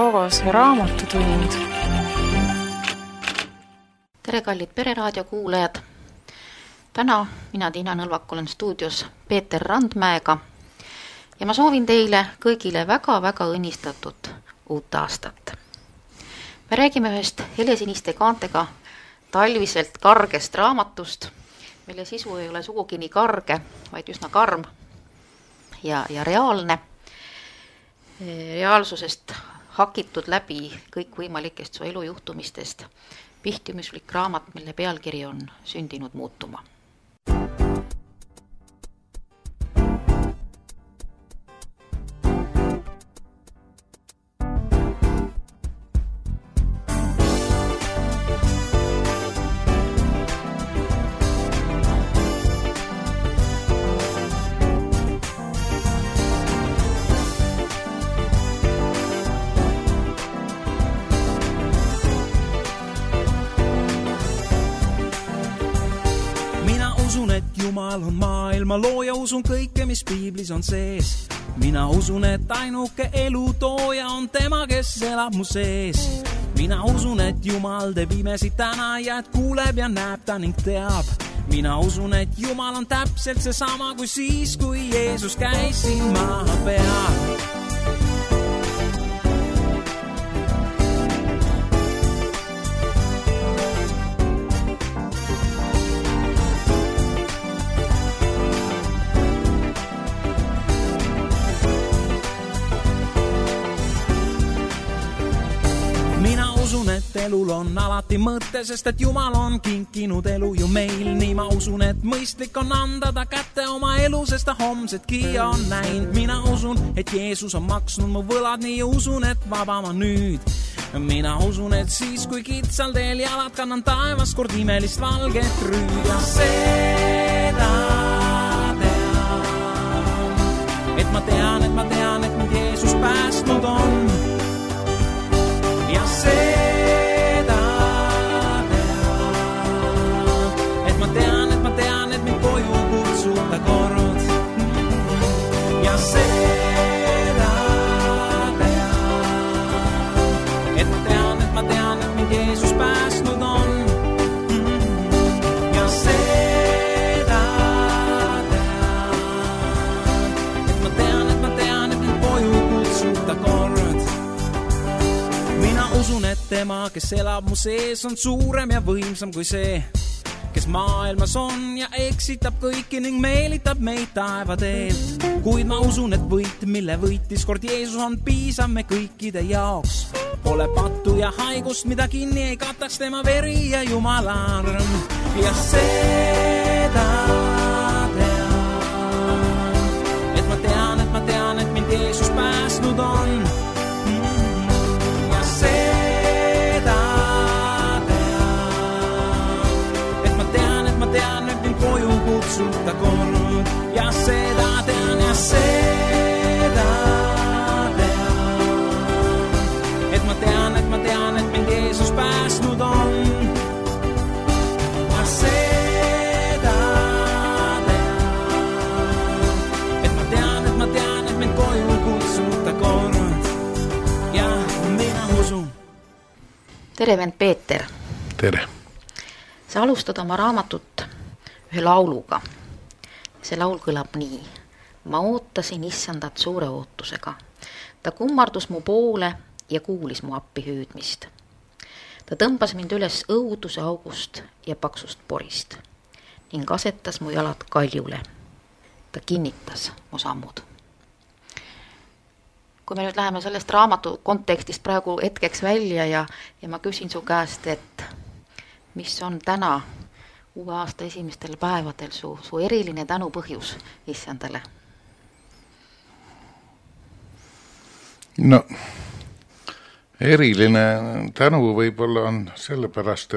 taas raamatutund. Tere, kallid Pereraadio kuulajad! Täna mina, Tiina Nõlvak, olen stuudios Peeter Randmäega ja ma soovin teile kõigile väga-väga õnnistatud uut aastat. Me räägime ühest helesiniste kaantega talviselt kargest raamatust, mille sisu ei ole sugugi nii karge, vaid üsna karm ja reaalne. Reaalsusest hakitud läbi kõikvõimalikest su elujuhtumistest. Pihtimuslik raamat, mille pealkiri on Sündinud muutuma. Jumal on maailma looja, usun kõike, mis piiblis on sees. Mina usun, et ainuke elu tooja on tema, kes elab mu sees. Mina usun, et Jumal teeb imesid täna ja et kuuleb ja näeb ta ning teab. Mina usun, et Jumal on täpselt seesama kui siis, kui Jeesus käis siin maa peal. Elul on alati mõte, sest et Jumal on kinkinud elu ju meil. Nii ma usun, et mõistlik on anda ta kätte oma elu, sest ta homsetki on näinud. Mina usun, et Jeesus on maksnud mu võlad, nii usun, et vaba ma nüüd. Mina usun, et siis, kui kitsal teel jalad kannan taevas kord imelist valget rüüd. Ja seda tean, et ma tean, et mind Jeesus päästnud on. Ja seda tean, et mind koju kutsuta kord. Ja seda tean, et mind Jeesus päästnud on. Ja seda tean, et mind koju kutsuta kord. Mina usun, et tema, kes elab mu sees, on suurem ja võimsam kui see, kes maailmas on ja eksitab kõiki ning meelitab meid taevateelt. Kuid ma usun, et võit, mille võitis kord Jeesus, on piisav me kõikide jaoks. Pole pattu ja haigust, mida kinni ei kataks tema veri ja Jumala arm. Ja seda tean, et mind Jeesus päästnud on. Ja seda tean, et mind koju kutsuta kord. Ja seda tean, et mind Jeesus päästnud on. Ja seda tean, et mind koju kutsuta kord. Ja mina usun. Tere, vend Peeter! Tere! Sa alustad oma raamatut ühe lauluga. See laul kõlab nii. Ma ootasin issandat suure ootusega. Ta kummardus mu poole ja kuulis mu appi hüüdmist. Ta tõmbas mind üles õuduse august ja paksust porist ning asetas mu jalad kaljule. Ta kinnitas mu sammud. Kui me nüüd läheme sellest raamatu kontekstist praegu hetkeks välja ja ma küsin su käest, et mis on täna uue aasta esimestel päevadel su eriline tänu põhjus issandale? No, eriline tänu võib-olla on sellepärast,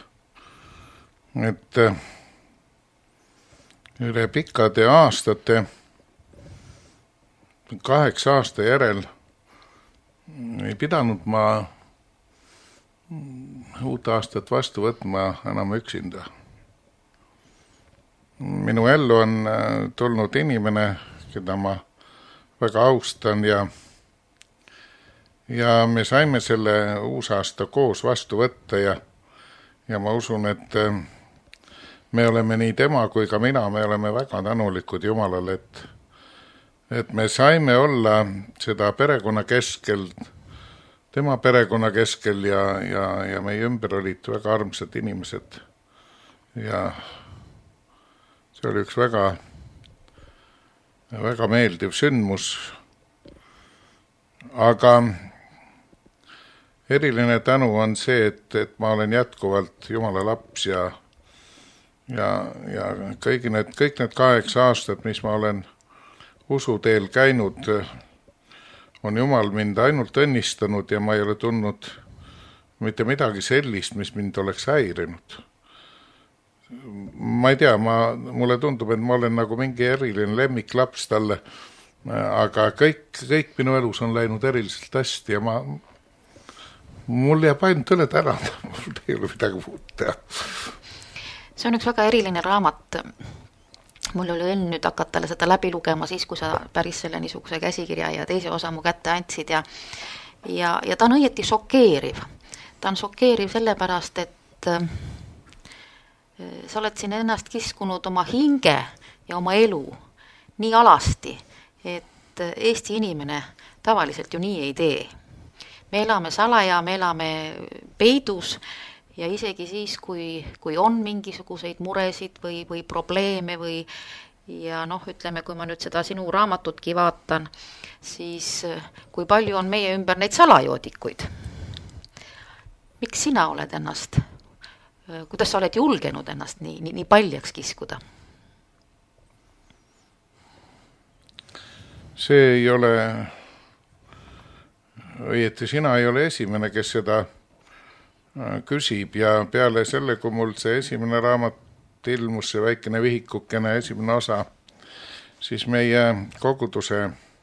et üle pikkade aastate, 8 aasta järel ei pidanud ma uut aastat vastu võtma enam üksinda. Minu ellu on tulnud inimene, keda ma väga austan ja me saime selle uusaasta koos vastu võtta ja ma usun, et me oleme nii tema kui ka mina, me oleme väga tänulikud Jumalale, et me saime olla seda perekonna keskel, tema perekonna keskel ja meie ümber olid väga armsad inimesed. Ja see oli üks väga, väga meeldiv sündmus. Aga eriline tänu on see, et ma olen jätkuvalt Jumala laps ja kõik need 8 aastat, mis ma olen usuteel käinud, on Jumal mind ainult õnnistanud ja ma ei ole tundnud mitte midagi sellist, mis mind oleks häirinud. Ma ei tea, mulle tundub, et ma olen nagu mingi eriline lemmiklaps talle, aga kõik minu elus on läinud eriliselt hästi ja mul jääb ainult üle tänada, mul ei ole midagi muud teha. See on üks väga eriline raamat. Mul oli õnn nüüd hakata seda läbi lugema siis, kui sa päris selle niisuguse käsikirja ja teise osa mu kätte andsid ja ta on õieti šokeeriv. Ta on šokeeriv sellepärast, et sa oled siin ennast kiskunud oma hinge ja oma elu nii alasti, et Eesti inimene tavaliselt ju nii ei tee. Me elame salaja, me elame peidus ja isegi siis, kui on mingisuguseid muresid või probleeme ja ütleme, kui ma nüüd seda sinu raamatutki vaatan, siis kui palju on meie ümber neid salajoodikuid. Miks sina oled ennast, kuidas sa oled julgenud ennast nii paljaks kiskuda? See ei ole, õieti sina ei ole esimene, kes seda küsib ja peale selle, kui mul see esimene raamat ilmus, see väikene vihikukene esimene osa, siis meie koguduse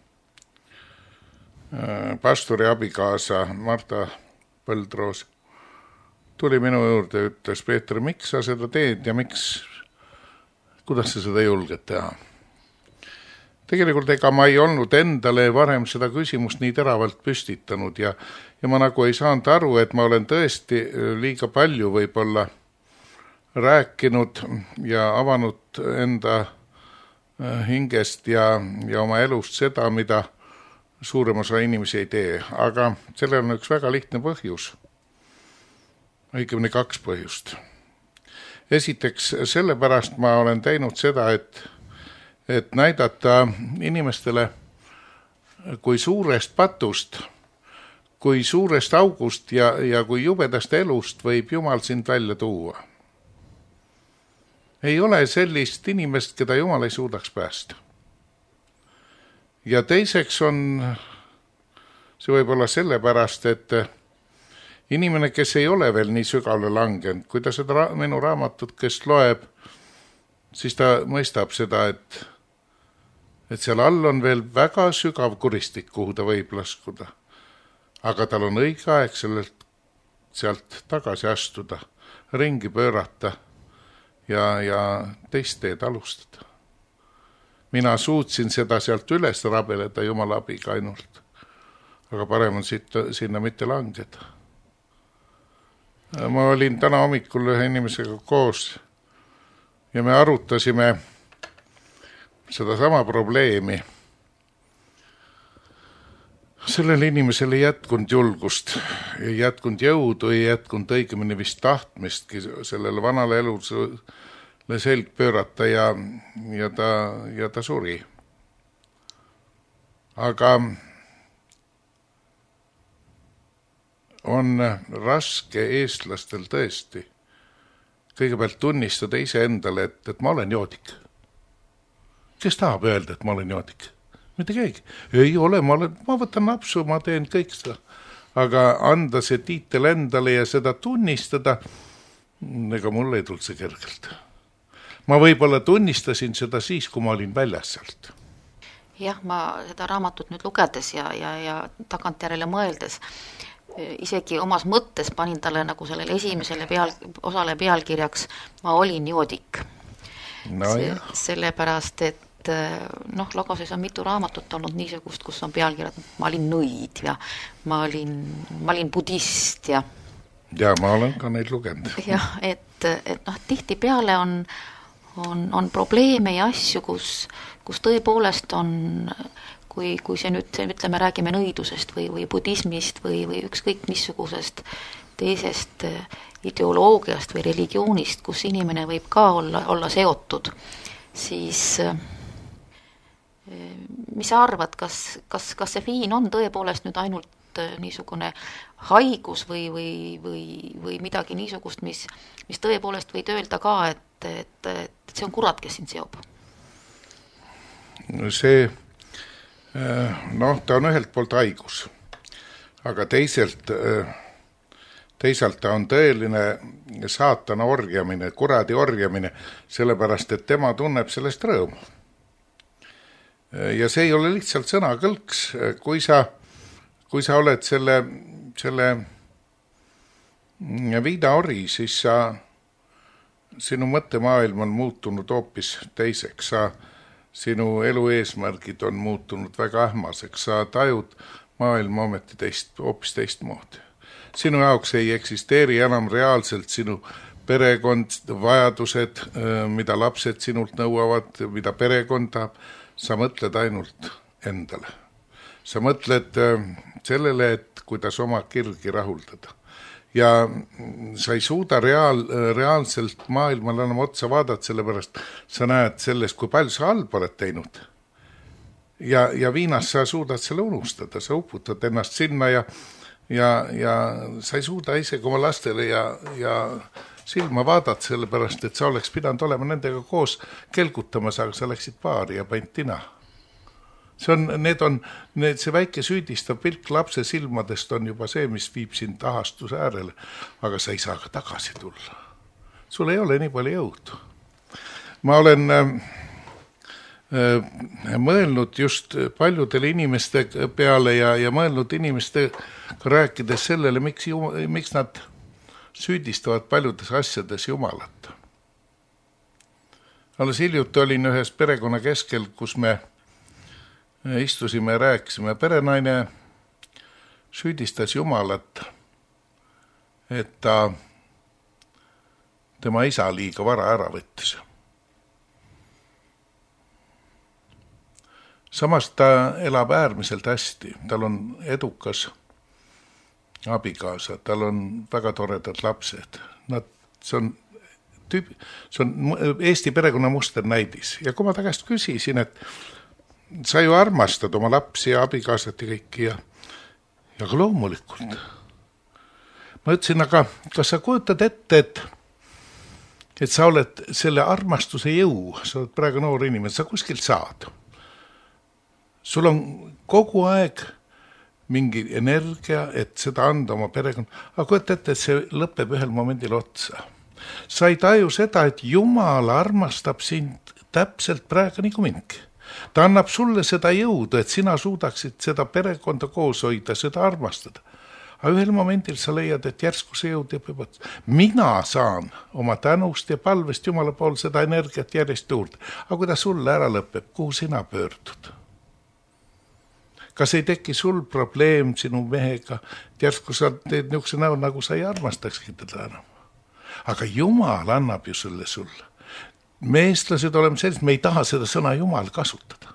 pastori abikaasa Marta Põldroos tuli minu juurde ja ütles, Peeter, miks sa seda teed ja kuidas sa seda julged teha? Tegelikult ega ma ei olnud endale varem seda küsimust nii teravalt püstitanud ja ma nagu ei saanud aru, et ma olen tõesti liiga palju võib-olla rääkinud ja avanud enda hingest ja oma elust seda, mida suurem osa inimesi ei tee. Aga sellel on üks väga lihtne põhjus. Õigemini 2 põhjust. Esiteks, sellepärast ma olen teinud seda, et näidata inimestele, kui suurest patust, kui suurest august ja kui jubedast elust võib Jumal sind välja tuua. Ei ole sellist inimest, keda Jumal ei suudaks päästa. Ja teiseks on, see võib olla sellepärast, et inimene, kes ei ole veel nii sügavale langenud, kui ta seda minu raamatut, kes loeb, siis ta mõistab seda, et seal all on veel väga sügav kuristik, kuhu ta võib laskuda. Aga tal on õige aeg sealt tagasi astuda, ringi pöörata ja teist teed alustada. Mina suutsin seda sealt üles rabeleda Jumala abiga ainult, aga parem on sinna mitte langeda. Ma olin täna hommikul ühe inimesega koos ja me arutasime seda sama probleemi. Sellel inimesel ei jätkunud julgust, ei jätkunud jõudu, ei jätkunud õigemini vist tahtmistki sellele vanale elule selg pöörata ja ta suri. Aga on raske eestlastel tõesti kõigepealt tunnistada ise endale, et ma olen joodik. Kes tahab öelda, et ma olen joodik? Mitte keegi. Ei ole, ma võtan napsu, ma teen kõik seda. Aga anda see tiitel endale ja seda tunnistada, ega mul ei tulnud see kergelt. Ma võib-olla tunnistasin seda siis, kui ma olin väljas sealt. Jah, ma seda raamatut nüüd lugedes ja tagantjärele mõeldes, isegi omas mõttes panin talle nagu sellele esimesele osale pealkirjaks, ma olin joodik. No, sellepärast, et Logoses on mitu raamatut olnud niisugust, kus on pealkirjad, ma olin nõid ja ma olin budist ja ma olen ka neid lugenud. Jah, et tihti peale on probleeme ja asju, kus tõepoolest on, kui see nüüd, ütleme, räägime nõidusest või budismist või ükskõik missugusest teisest ideoloogiast või religioonist, kus inimene võib ka olla seotud, siis mis sa arvad, kas see fiin on tõepoolest nüüd ainult niisugune haigus või midagi niisugust, mis tõepoolest võid öelda ka, et see on kurat, kes sind seob? See, ta on ühelt poolt haigus, aga teisalt ta on tõeline saatana orjamine, kuradi orjamine, sellepärast, et tema tunneb sellest rõõmu. Ja see ei ole lihtsalt sõnakõlks, kui sa oled selle viidaori, siis sinu mõttemaailm on muutunud hoopis teiseks, sinu elu eesmärgid on muutunud väga ähmaseks, sa tajud maailma ometi hoopis teistmoodi. Sinu jaoks ei eksisteeri enam reaalselt sinu perekond, vajadused, mida lapsed sinult nõuavad, mida perekond tahab, sa mõtled ainult endale. Sa mõtled sellele, et kuidas oma kirgi rahuldada. Ja sa ei suuda reaalselt maailmale enam otsa vaadata, sellepärast sa näed sellest, kui palju sa halba oled teinud. Ja viinas sa suudad selle unustada, sa uputad ennast sinna ja sa ei suuda isegi oma lastele ja silma vaadata, sellepärast, et sa oleks pidanud olema nendega koos kelgutamas, aga sa läksid paari ja paint tina. See väike süüdistav pilk lapse silmadest on juba see, mis viib sind ahastuse äärele, aga sa ei saa ka tagasi tulla. Sul ei ole nii palju jõudu. Ma olen mõelnud just paljudele inimeste peale ja mõelnud inimestega rääkides sellele, miks nad süüdistavad paljudes asjades Jumalat. Alles hiljuti olin ühes perekonna keskel, kus me istusime ja rääkisime. Perenaine süüdistas Jumalat, et ta tema isa liiga vara ära võttis. Samas ta elab äärmiselt hästi, tal on edukas abikaasa, tal on väga toredad lapsed. See on Eesti perekonna musternäidis. Ja kui ma ta käest küsisin, et sa ju armastad oma lapsi ja abikaasat ja kõiki ja ka loomulikult. Ma ütlesin, aga kas sa kujutad ette, et sa oled selle armastuse jõu, sa oled praegu noor inimene, sa kuskilt saad. Sul on kogu aeg mingi energia, et seda anda oma perekond, aga kujuta ette, et see lõpeb ühel momendil otsa. Sa ei taju seda, et Jumal armastab sind täpselt praegu nagu mingi. Ta annab sulle seda jõudu, et sina suudaksid seda perekonda koos hoida, seda armastada. Aga ühel momendil sa leiad, et järsku see jõud jääb juba. Mina saan oma tänust ja palvest Jumala pool seda energiat järjest juurde. Aga kui ta sulle ära lõpeb, kuhu sina pöördud? Kas ei teki sul probleem sinu mehega, et järsku sa teed niisuguse näo, nagu sa ei armastakski teda enam. Aga Jumal annab ju sulle. Me eestlased oleme sellised, me ei taha seda sõna Jumal kasutada.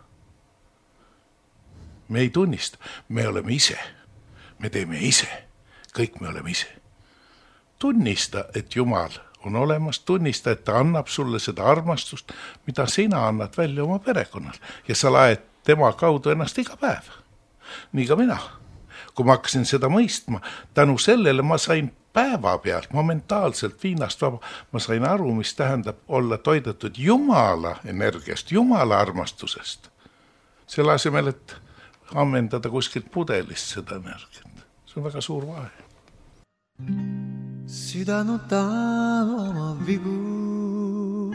Me ei tunnista, me oleme ise. Me teeme ise, kõik me oleme ise. Tunnista, et Jumal on olemas, tunnista, et ta annab sulle seda armastust, mida sina annad välja oma perekonnal. Ja sa laed tema kaudu ennast iga päev. Nii ka mina. Kui ma hakkasin seda mõistma, tänu sellele ma sain päeva pealt momentaalselt viinast vaba. Ma sain aru, mis tähendab olla toidetud Jumala energiast, Jumala armastusest. Selle asemel, et ammendada kuskilt pudelist seda energiat. See on väga suur vahe. Südanutan oma vigu,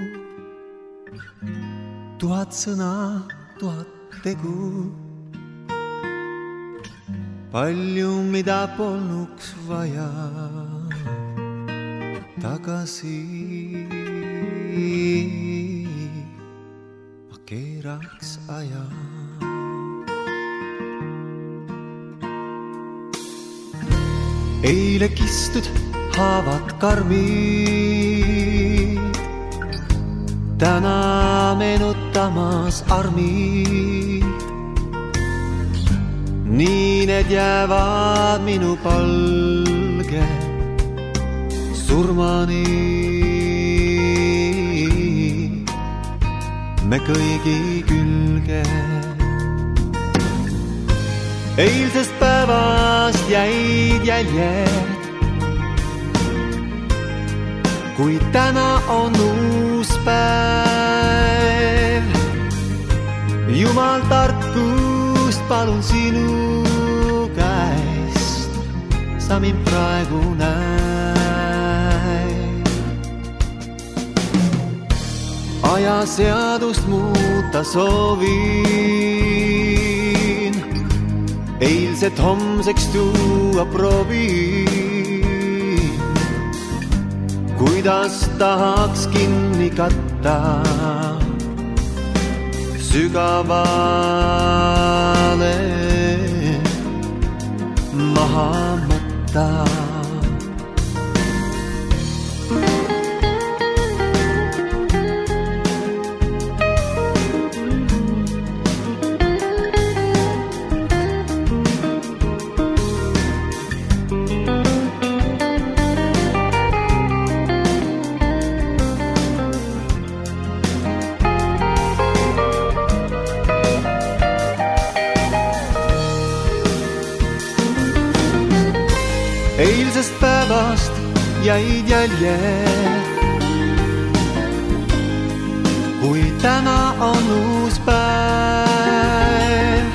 1000 sõna, 1000 tegu. Palju, mida polnuks vaja tagasi. Ma keeraks aja. Eile kistud haavad karmid, täna meenutamas armid. Nii need jäävad minu palge surmani. Me kõigi külge. Eilsest päevast jäid jäljed, kui täna on uus päev. Jumal tarkust palun sinu käest, sa mind praegu näe. Aja seadust muuta soovin, eilset homseks tuua proovin. Kuidas tahaks kinni katta sügavale maha matta. Eilsest päevast jäid jäljed, kui täna on uus päev.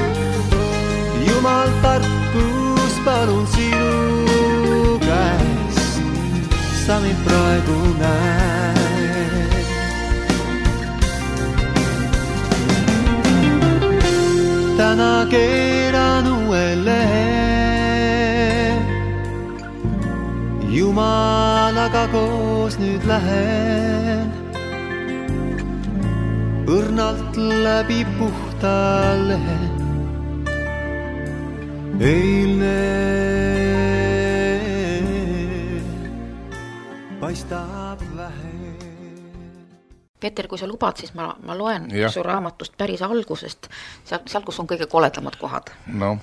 Jumal tarkus palun sinu käest, sa mind praegu näed. Täna keeran uue lehe, Jumalaga koos nüüd lähen. Õrnalt läbi puhta lehe, eilne paistab vähe. Peeter, kui sa lubad, siis ma loen su raamatust päris algusest, seal kus on kõige koledamad kohad. No.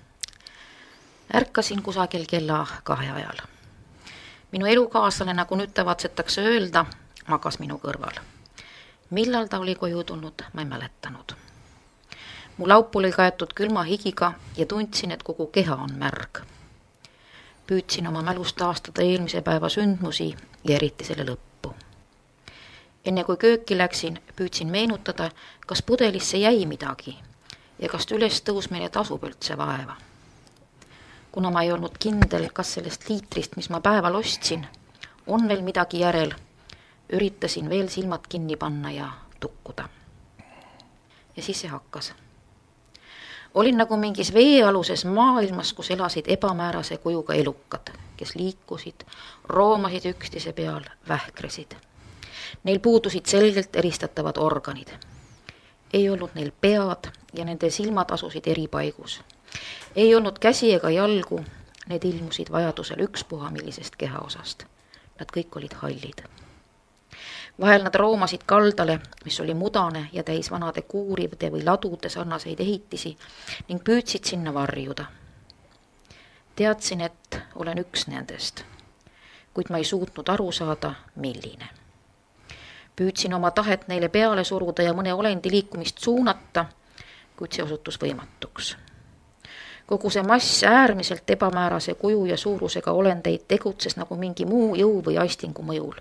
Ärkasin kusagil kella 2 ajal. Minu elukaaslane, nagu nüüd tavatsetakse öelda, magas minu kõrval. Millal ta oli koju tulnud, ma ei mäletanud. Mu laup oli kaetud külma higiga ja tundsin, et kogu keha on märg. Püüdsin oma mälust taastada eelmise päeva sündmusi ja eriti selle lõppu. Enne kui kööki läksin, püüdsin meenutada, kas pudelisse jäi midagi ja kas üles tõusmine tasub üldse vaeva. Kuna ma ei olnud kindel, kas sellest liitrist, mis ma päeval ostsin, on veel midagi järel, üritasin veel silmad kinni panna ja tukkuda. Ja siis see hakkas. Olin nagu mingis veealuses maailmas, kus elasid ebamäärase kujuga elukad, kes liikusid, roomasid üksteise peal, vähkresid. Neil puudusid selgelt eristatavad organid. Ei olnud neil pead ja nende silmad asusid eri paigus. Ei olnud käsi ega jalgu, need ilmusid vajadusel ükspuha millisest kehaosast. Nad kõik olid hallid. Vahel nad roomasid kaldale, mis oli mudane ja täis vanade kuurivde või ladude sarnaseid ehitisi ning püüdsid sinna varjuda. Teadsin, et olen üks nendest, kuid ma ei suutnud aru saada, milline. Püüdsin oma tahet neile peale suruda ja mõne olendi liikumist suunata, kuid see osutus võimatuks. Kogu see mass äärmiselt ebamäärase kuju ja suurusega olendeid tegutses nagu mingi muu jõu või aistingu mõjul.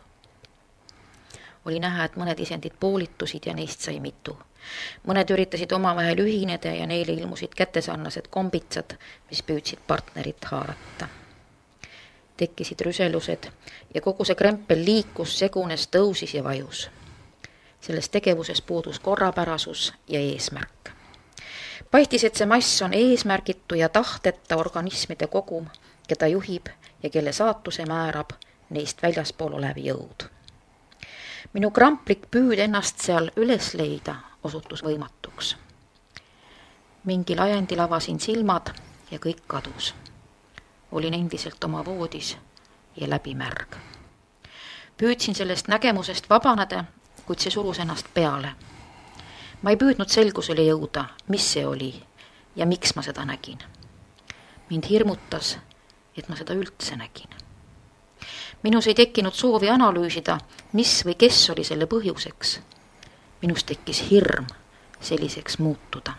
Oli näha, et mõned isendid poolitusid ja neist sai mitu. Mõned üritasid omavahel ühineda ja neile ilmusid kätesarnased kombitsad, mis püüdsid partnerit haarata. Tekkisid rüselused ja kogu see krempel liikus, segunes, tõusis ja vajus. Selles tegevuses puudus korrapärasus ja eesmärk. Paistis, et see mass on eesmärgitu ja tahteta organismide kogum, keda juhib ja kelle saatuse määrab neist väljaspool olev jõud. Minu kramplik püüd ennast seal üles leida osutus võimatuks. Mingil ajendil avasin silmad ja kõik kadus. Olin endiselt oma voodis ja läbimärg. Püüdsin sellest nägemusest vabaneda, kuid see surus ennast peale. Ma ei püüdnud selgusele jõuda, mis see oli ja miks ma seda nägin. Mind hirmutas, et ma seda üldse nägin. Minus ei tekkinud soovi analüüsida, mis või kes oli selle põhjuseks. Minus tekkis hirm selliseks muutuda.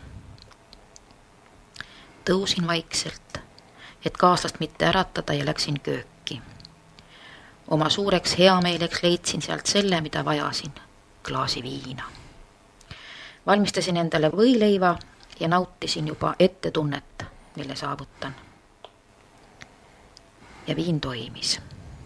Tõusin vaikselt, et kaaslast mitte äratada ja läksin kööki. Oma suureks heameeleks leidsin sealt selle, mida vajasin, klaasi viina. Valmistasin endale võileiva ja nautisin juba ettetunnet, mille saavutan. Ja viin toimis.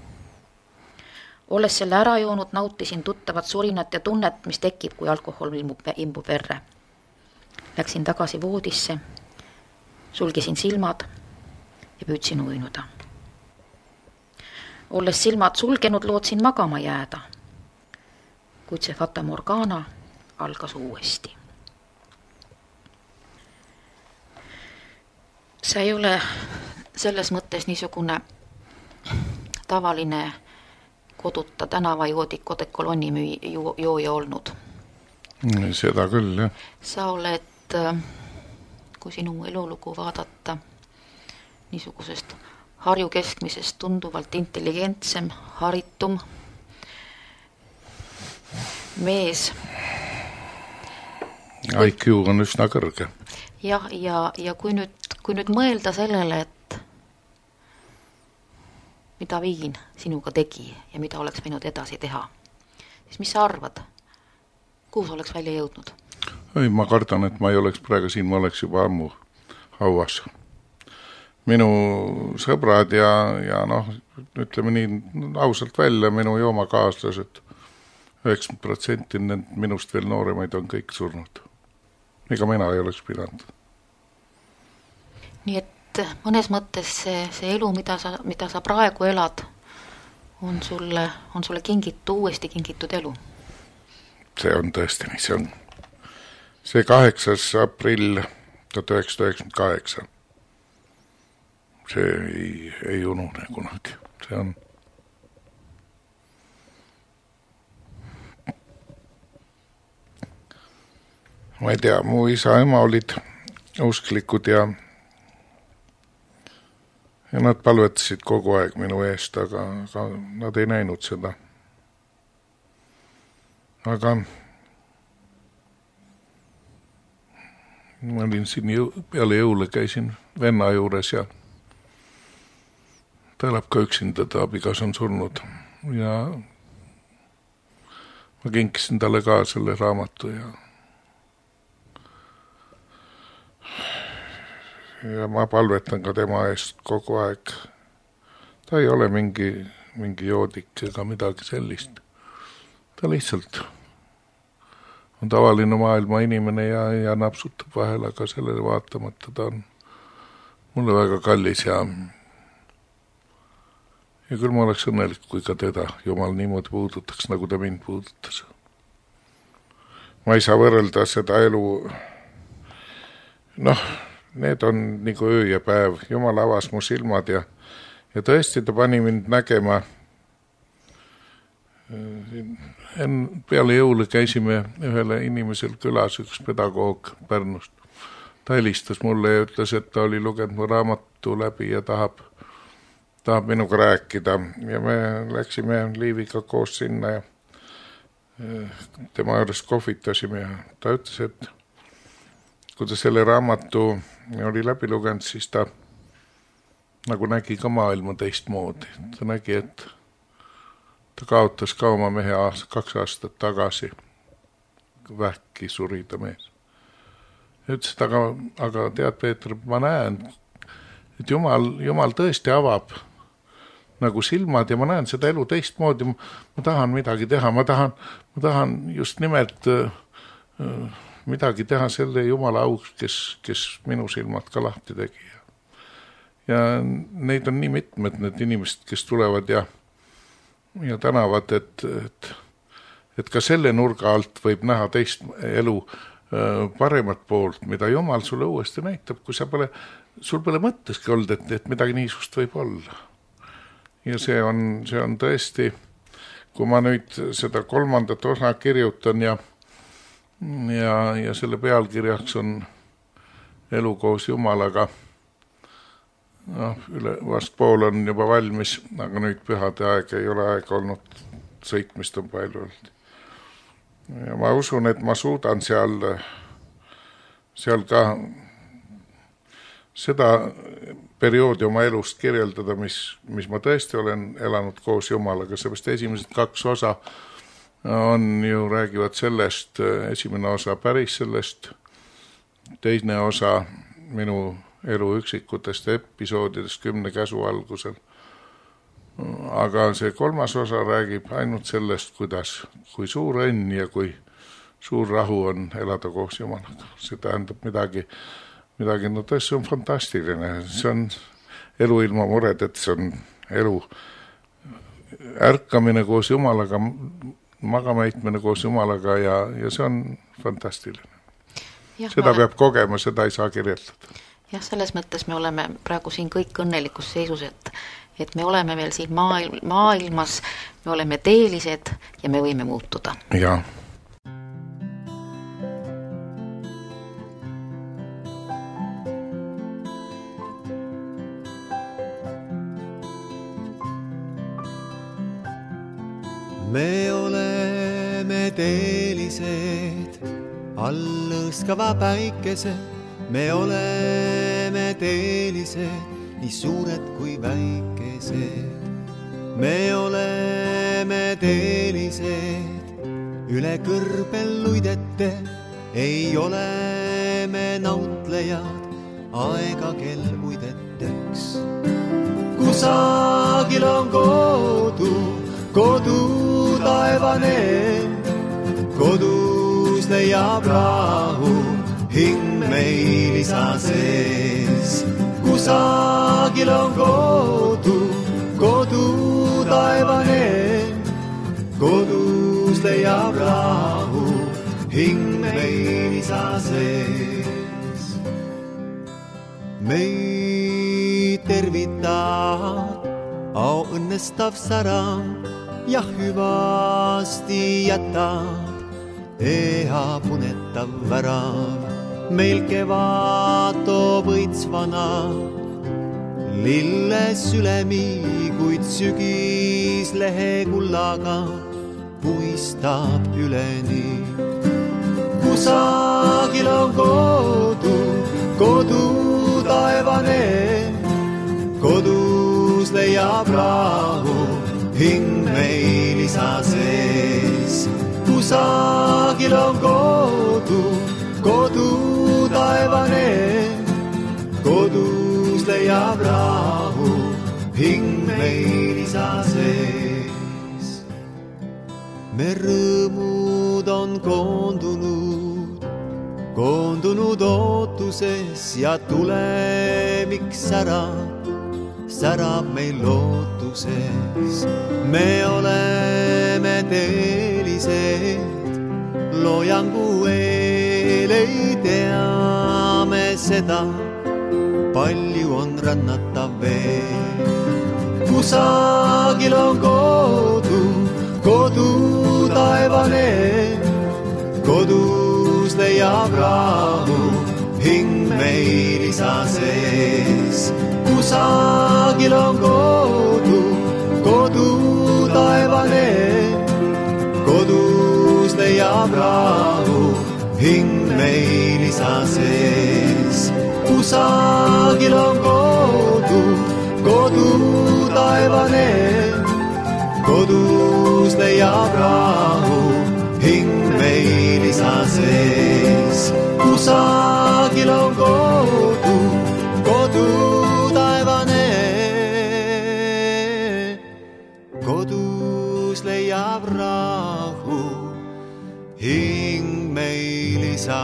Olles selle ära joonud, nautisin tuttavat surinat ja tunnet, mis tekib, kui alkohol imbub verre. Läksin tagasi voodisse, sulgesin silmad ja püüdsin uinuda. Olles silmad sulgenud, lootsin magama jääda, kuid see Fata Morgana algas uuesti. See ei ole selles mõttes niisugune tavaline koduta tänavajoodik odekolonni jooja olnud. Seda küll, jah. Sa oled, kui sinu elulugu vaadata, niisugusest Harju keskmisest tunduvalt intelligentsem, haritum mees. IQ on üsna kõrge. Jah, ja kui nüüd mõelda sellele, et mida viin sinuga tegi ja mida oleks võinud edasi teha, siis mis sa arvad? Kuhu sa oleks välja jõudnud? Ei, ma kardan, et ma ei oleks praegu siin, ma oleks juba ammu hauas. Minu sõbrad ja ütleme nii ausalt välja, minu joomakaaslased, 90% minust veel nooremaid on kõik surnud. Ega mina ei oleks pidanud. Nii et mõnes mõttes see elu, mida sa praegu elad, on sulle uuesti kingitud elu. See on tõesti nii, see on. See 8. aprill 1998. See ei unune kunagi. See on. Ma ei tea, mu isa ja ema olid usklikud ja nad palvetasid kogu aeg minu eest, aga nad ei näinud seda. Aga ma olin siin peale jõule, käisin venna juures ja ta elab ka üksinda, ta abikas on surnud ja ma kinkisin talle ka selle raamatu ja ma palvetan ka tema eest kogu aeg. Ta ei ole mingi joodik ega midagi sellist. Ta lihtsalt on tavaline maailma inimene ja napsutab vahel, aga sellele vaatamata ta on mulle väga kallis ja küll ma oleks õnnelik, kui ka teda Jumal niimoodi puudutaks, nagu ta mind puudutas. Ma ei saa võrrelda seda elu, need on nagu öö ja päev. Jumal avas mu silmad ja tõesti ta pani mind nägema. Peale jõule käisime ühele inimesel külas, üks pedagoog Pärnust. Ta helistas mulle ja ütles, et ta oli lugenud mu raamatu läbi ja tahab minuga rääkida ja me läksime Liiviga koos sinna ja tema juures kohvitasime ja ta ütles, et kui ta selle raamatu oli läbi lugenud, siis ta nagu nägi ka maailma teistmoodi. Ta nägi, et ta kaotas ka oma mehe 2 aastat tagasi, vähki surida mees. Ja ütles, et aga tead, Peeter, ma näen, et Jumal tõesti avab nagu silmad ja ma näen seda elu teistmoodi, ma tahan midagi teha, ma tahan just nimelt midagi teha selle Jumala auks, kes minu silmad ka lahti tegi. Ja neid on nii mitmed need inimesed, kes tulevad ja tänavad, et ka selle nurga alt võib näha teist elu paremat poolt, mida Jumal sulle uuesti näitab, kui sul pole mõtteski olnud, et midagi niisust võib olla. Ja see on tõesti, kui ma nüüd seda 3. osa kirjutan ja selle pealkirjaks on elu koos Jumalaga, vast pool on juba valmis, aga nüüd pühade aeg ei ole aega olnud, sõitmist on palju olnud. Ja ma usun, et ma suudan seal ka seda perioodi oma elust kirjeldada, mis ma tõesti olen elanud koos Jumalaga, seepärast esimesed 2 osa räägivad sellest, esimene osa päris sellest, teine osa minu elu üksikutest episoodidest 10 käsu algusel. Aga see 3. osa räägib ainult sellest, kui suur õnn ja kui suur rahu on elada koos Jumalaga. See tähendab midagi, no tõesti on fantastiline. See on elu ilma mured, et see on elu ärkamine koos Jumalaga, magamaitmine koos Jumalaga ja see on fantastiline. Seda peab kogema, seda ei saa kirjeldada. Jah, selles mõttes me oleme praegu siin kõik õnnelikus seisus, et me oleme veel siin maailmas, me oleme teelised ja me võime muutuda. Jah. Me oleme teelised all lõõskava päikese, me oleme teelised, nii suured kui väikesed. Me oleme teelised, üle kõrbel luidete, ei ole me nautlejad, aega kel uideteks. Kusagil on kodu taevane, kodus leiab rahu, hing meil isa sees. Kusagil on kodu taevane, kodus leiab rahu, hing meil isa sees. Meid tervitab au õnnestav sära ja hüvasti jätab eha punetav värav. Meil kevad toob õitsvana lilles ülemi, kuid sügis lehe kullaga puistab üleni. Kusagil on kodu taevane, kodus leiab rahu, hing meil isa sees. Kusagil on kodu taevane, kodus leiab rahu, hing meil isa sees. Me rõõmud on koondunud ootuses ja tulemik särab meil lootuses. Me oleme teelised, loojangu eel ei teame seda, palju on rannatav veel. Kusagil on kodu taevane, kodus leiab rahu, hing meil isa sees. Kusagil on kodu taevane, kodus leiab rahu, hing meil isa sees. Kusagil on kodu taevane, kodus leiab rahu, hing meil isa sees. Kusagil on kodu taevane, kodus leiab rahu, hing meil isa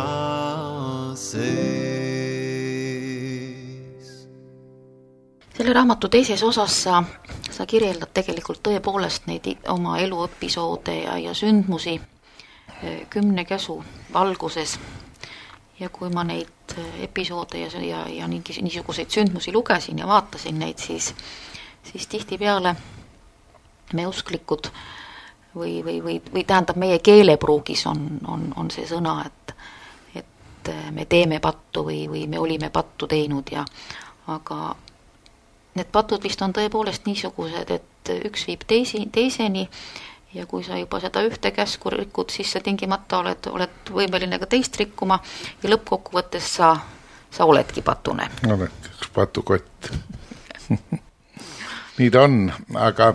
sees. Selle raamatu teises osas sa sa kirjeldad tegelikult tõepoolest neid oma eluepisoode ja sündmusi 10 käsu valguses. Ja kui ma neid episoode ja niisuguseid sündmusi lugesin ja vaatasin neid, siis tihtipeale me usklikud või tähendab meie keelepruugis on see sõna, et me teeme pattu või me olime pattu teinud aga need patud vist on tõepoolest niisugused, et üks viib teiseni ja kui sa juba seda ühte käsku rikud, siis sa tingimata oled võimeline ka teist rikkuma ja lõppkokkuvõttes sa oledki patune. Oledki üks patukott. Nii ta on, aga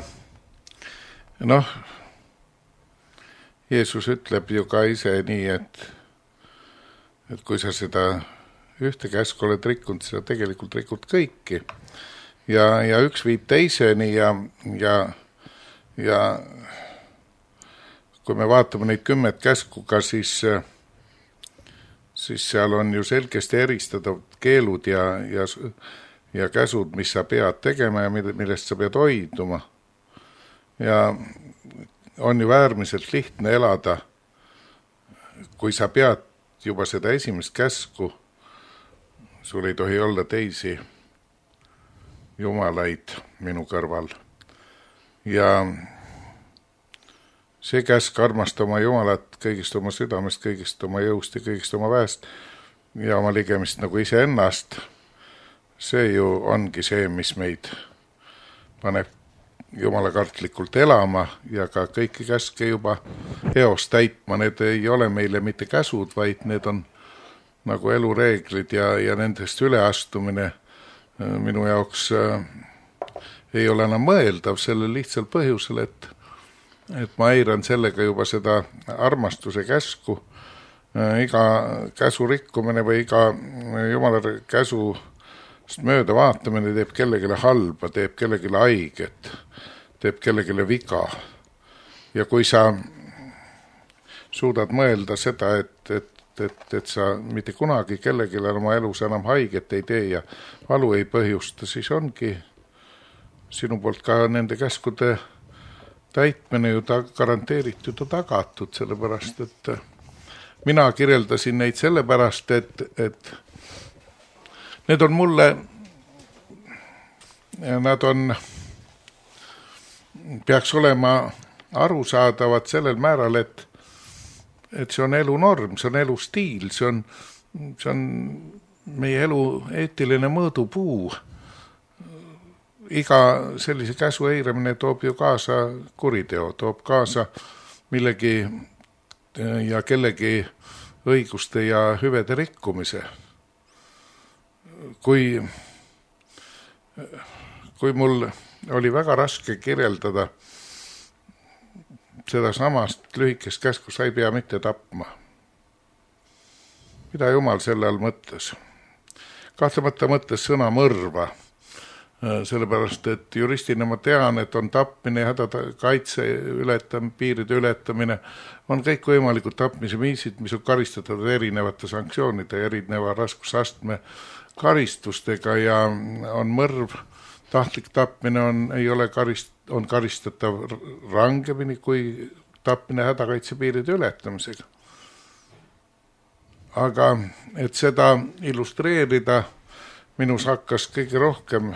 Jeesus ütleb ju ka ise nii, et kui sa seda ühte käsku oled rikkunud, sa tegelikult rikud kõiki. Ja üks viib teiseni ja kui me vaatame neid 10 käskuga, siis seal on ju selgesti eristatav keelud ja käsud, mis sa pead tegema ja millest sa pead hoiduma. Ja on ju äärmiselt lihtne elada, kui sa pead juba seda esimest käsku, sul ei tohi olla teisi jumalaid minu kõrval. Ja see käsk armasta oma Jumalat kõigist oma südamest, kõigist oma jõust ja kõigist oma väest ja oma ligemist nagu ise ennast. See ju ongi see, mis meid paneb Jumala kartlikult elama ja ka kõiki käske juba eos täitma. Need ei ole meile mitte käsud, vaid need on nagu elureeglid ja nendest üleastumine minu jaoks ei ole enam mõeldav sellel lihtsal põhjusel, et ma eiran sellega juba seda armastuse käsku. Iga käsu rikkumine või iga Jumala käsust mööda vaatamine teeb kellegile halba, teeb kellegile haiget, teeb kellegile viga. Ja kui sa suudad mõelda seda, et sa mitte kunagi kellegile oma elus enam haiget ei tee ja valu ei põhjusta, siis ongi sinu poolt ka nende käskude täitmine ju garanteeritud ja tagatud, sellepärast, et mina kirjeldasin neid sellepärast, et need on mulle, peaks olema arusaadavad sellel määral, et see on elu norm, see on elu stiil, see on meie elu eetiline mõõdupuu. Iga sellise käsu eiramine toob ju kaasa kuriteo, toob kaasa millegi ja kellegi õiguste ja hüvede rikkumise. Kui mul oli väga raske kirjeldada seda samast lühikest käsku, sa ei pea mitte tapma. Mida Jumal selle all mõtles? Kahtlemata mõtles sõna mõrva, sellepärast, et juristina ma tean, et on tapmine, hädakaitse piiride ületamine, on kõik võimalikud tapmise viisid, mis on karistatud erinevate sanktsioonide, erineva raskusastme karistustega ja on mõrv, tahtlik tapmine on karistatav rangemini kui tapmine hädakaitse piiride ületamisega. Aga et seda illustreerida, minus hakkas kõige rohkem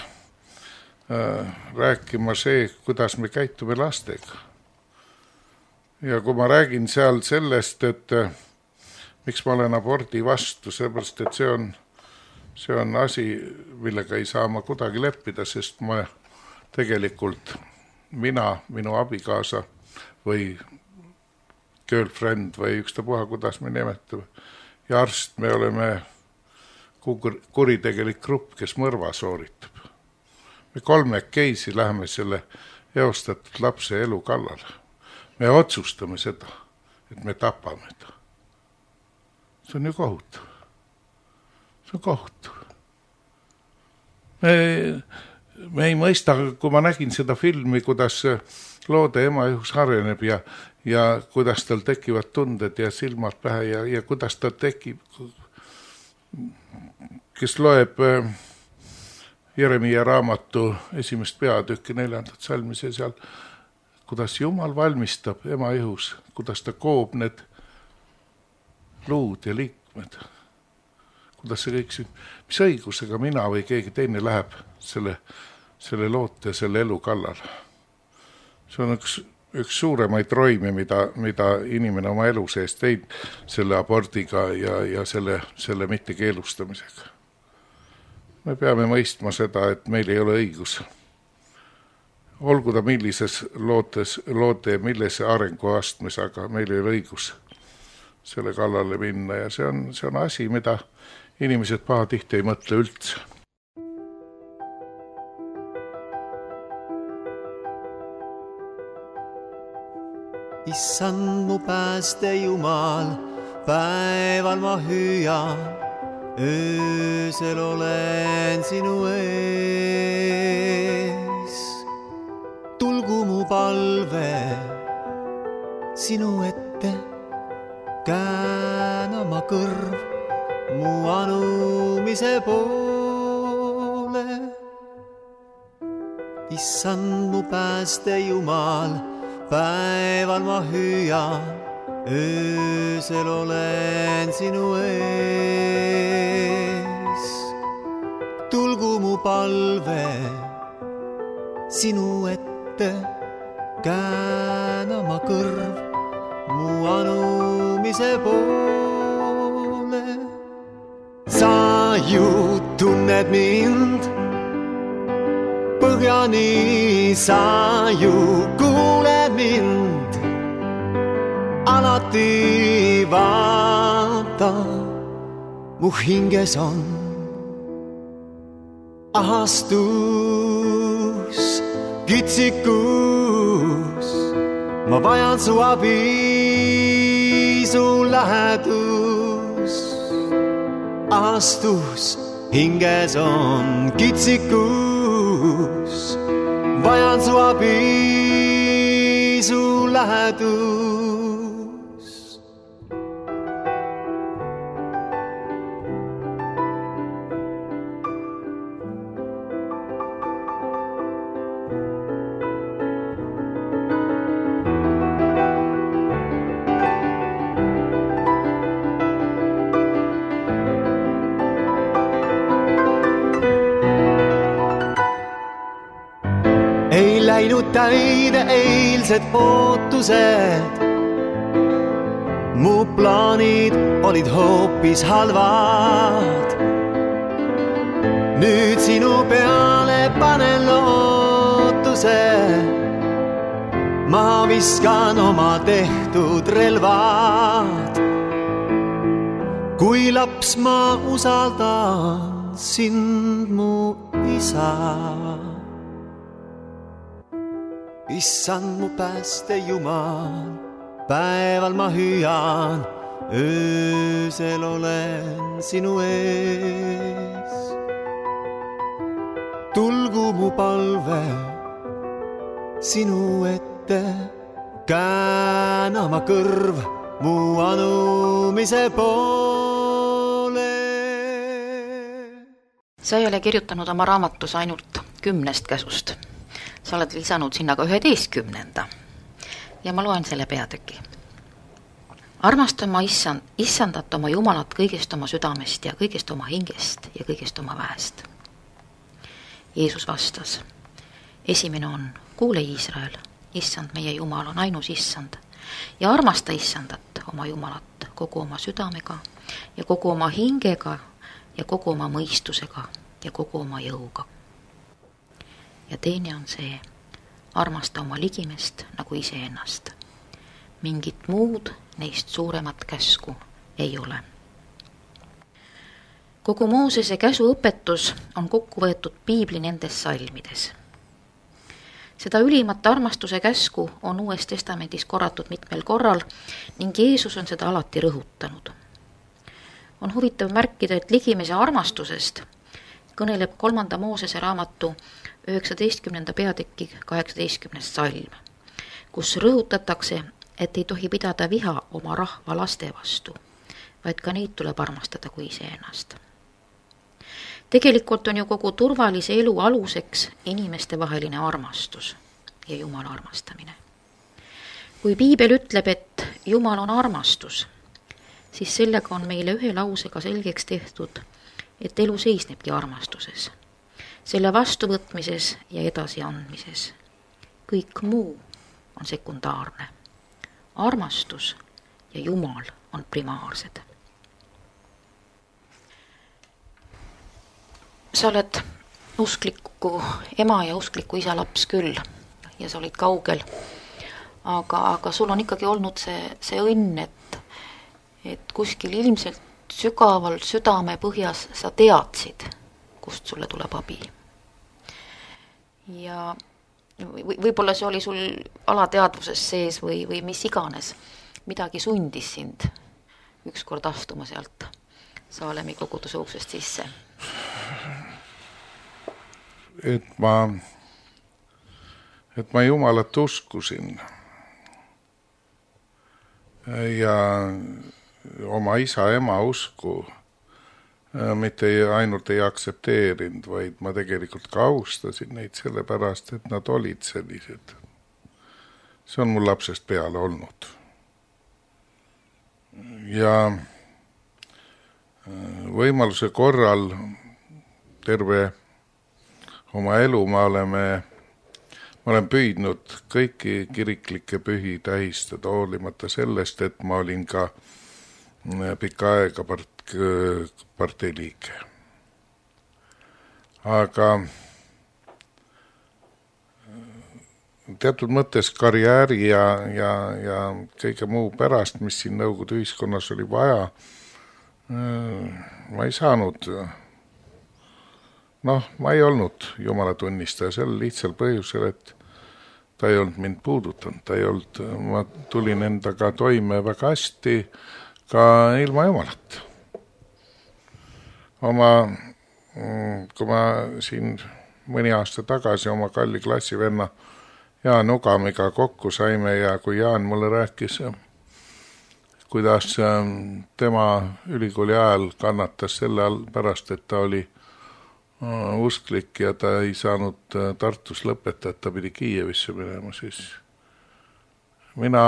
rääkima see, kuidas me käitume lastega. Ja kui ma räägin seal sellest, et miks ma olen abordi vastu, sellepärast, et see on asi, millega ei saa ma kuidagi leppida, sest ma tegelikult minu abikaasa või girlfriend või ükstapuha, kuidas me nimetame, ja arst, me oleme kuritegelik grupp, kes mõrva sooritab. Me kolmekeisi läheme selle eostatud lapse elu kallale. Me otsustame seda, et me tapame ta. See on ju kohutav. See on kohutav. Me ei mõista, kui ma nägin seda filmi, kuidas loode ema juhus areneb ja kuidas tal tekivad tunded ja silmad pähe ja kuidas ta tekib, kes loeb Jeremiia raamatu 1. peatükki 4. salmis ja seal, kuidas Jumal valmistab ema ihus, kuidas ta koob need luud ja liikmed, kuidas see kõik, mis õigusega mina või keegi teine läheb selle loote ja selle elu kallal. See on üks suuremaid roime, mida inimene oma elu sees teid selle abordiga ja selle mitte keelustamisega. Me peame mõistma seda, et meil ei ole õigus. Olgu ta millises loote millise arenguastmes, aga meil ei ole õigus selle kallale minna ja see on asi, mida inimesed pahatihti ei mõtle üldse. Issand mu pääste Jumal, päeval ma hüüan, öösel olen sinu ees. Tulgu mu palve sinu ette, kään oma kõrv mu anumise poole. Issand mu pääste Jumal, päeval ma hüüan, öösel olen sinu ees. Tulgu mu palve sinu ette, kään oma kõrv mu anumise poole. Sa ju tunned mind põhjani, sa ju kuuled mind, alati vaata, mu hinges on ahastus, kitsikus, ma vajan su abi, su lähedus. Ahastus, hinges on kitsikus, vajan su abi, su lähedus. Ei läinud täide eilsed ootused, mu plaanid olid hoopis halvad. Nüüd sinu peale panen lootuse, ma viskan oma tehtud relvad. Kui laps ma usaldan sind, mu isa. Issand mu pääste Jumal, päeval ma hüüan, öösel olen sinu ees. Tulgu mu palve sinu ette, kään oma kõrv mu anumise poole. Sa ei ole kirjutanud oma raamatus ainult 10 käsust. Sa oled lisanud sinna ka 11. Ja ma loen selle peatüki. Armasta oma issandat oma Jumalat kõigest oma südamest ja kõigest oma hingest ja kõigest oma väest. Jeesus vastas, esimene on, kuule Iisrael, issand meie Jumal on ainus issand ja armasta issandat oma Jumalat kogu oma südamega ja kogu oma hingega ja kogu oma mõistusega ja kogu oma jõuga. Ja teine on see, armasta oma ligimest nagu iseennast. Mingit muud neist suuremat käsku ei ole. Kogu Moosese käsu õpetus on kokku võetud piibli nendes salmides. Seda ülimat armastuse käsku on Uues Testamendis korratud mitmel korral ning Jeesus on seda alati rõhutanud. On huvitav märkida, et ligimese armastusest kõneleb 3. Moosese raamatu 19. peatüki 18. salm, kus rõhutatakse, et ei tohi pidada viha oma rahva laste vastu, vaid ka neid tuleb armastada kui iseennast. Tegelikult on ju kogu turvalise elu aluseks inimeste vaheline armastus ja Jumala armastamine. Kui Piibel ütleb, et Jumal on armastus, siis sellega on meile ühe lausega selgeks tehtud, et elu seisnebki armastuses, selle vastuvõtmises ja edasiandmises. Kõik muu on sekundaarne. Armastus ja Jumal on primaarsed. Sa oled uskliku ema ja uskliku isa laps küll ja sa olid kaugel, aga sul on ikkagi olnud see õnn, et kuskil ilmselt sügaval südame põhjas sa teadsid, kust sulle tuleb abi. Ja võib-olla see oli sul alateadvuses sees või mis iganes, midagi sundis sind ükskord astuma sealt Saalemi koguduse uksest sisse. Et ma Jumalat uskusin ja oma isa-ema usku mitte ainult ei aksepteerinud, vaid ma tegelikult ka austasin neid sellepärast, et nad olid sellised. See on mul lapsest peale olnud. Ja võimaluse korral terve oma elu ma olen püüdnud kõiki kiriklikke pühi tähistada, hoolimata sellest, et ma olin ka pikka aega parteiliike. Aga teatud mõttes karjääri ja kõige muu pärast, mis siin Nõukogude ühiskonnas oli vaja, ma ei saanud, ma ei olnud Jumala tunnistaja sel lihtsal põhjusel, et ta ei olnud mind puudutanud, ma tulin endaga toime väga hästi ka ilma Jumalat. Kui ma siin mõni aasta tagasi oma kalli klassivenna Jaan Ugamiga kokku saime ja kui Jaan mulle rääkis, kuidas tema ülikooli ajal kannatas selle all pärast, et ta oli usklik ja ta ei saanud Tartus lõpetada, ta pidi Kiievisse minema, siis mina